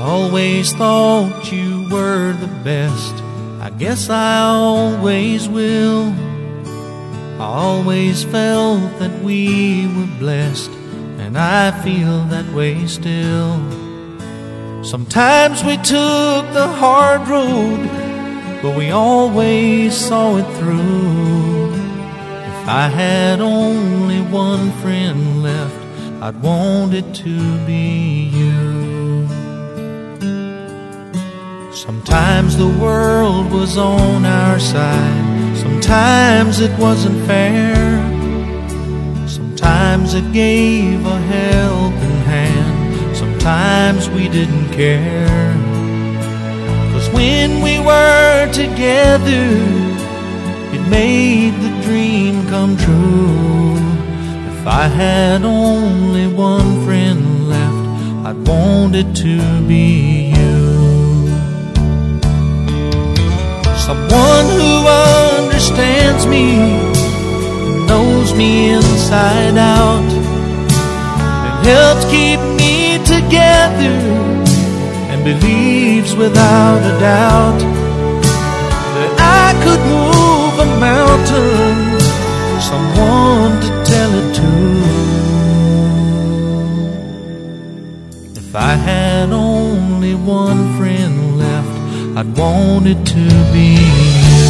always thought you were the best. I guess I always will. I always felt that we were blessed, and I feel that way still. Sometimes we took the hard road, but we always saw it through. If I had only one friend left, I'd want it to be you. Sometimes the world was on our side, sometimes it wasn't fair. Sometimes it gave a helping hand, sometimes we didn't care. 'Cause when we were together, it made the dream come true. If I had only one friend left, I'd want it to be you. Someone who understands me, knows me inside out, and helps keep me together, and believes without a doubt that I could move a mountain. Someone to tell it to. If I had only one friend left, I'd want it to be you.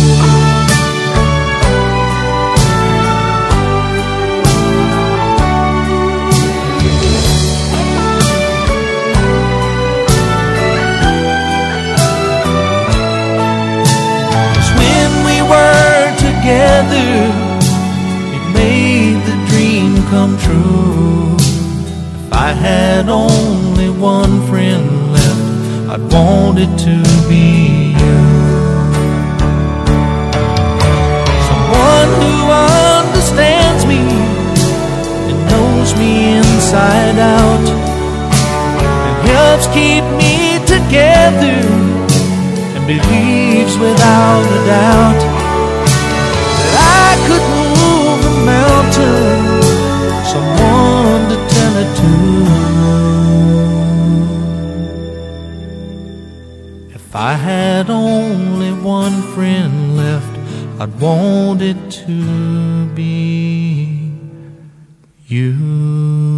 Together, it made the dream come true. If I had only one friend left, I'd want it to be you. Someone who understands me and knows me inside out, and helps keep me together, and believes without a doubt I could move a mountain. Someone to tell it to. If I had only one friend left, I'd want it to be you.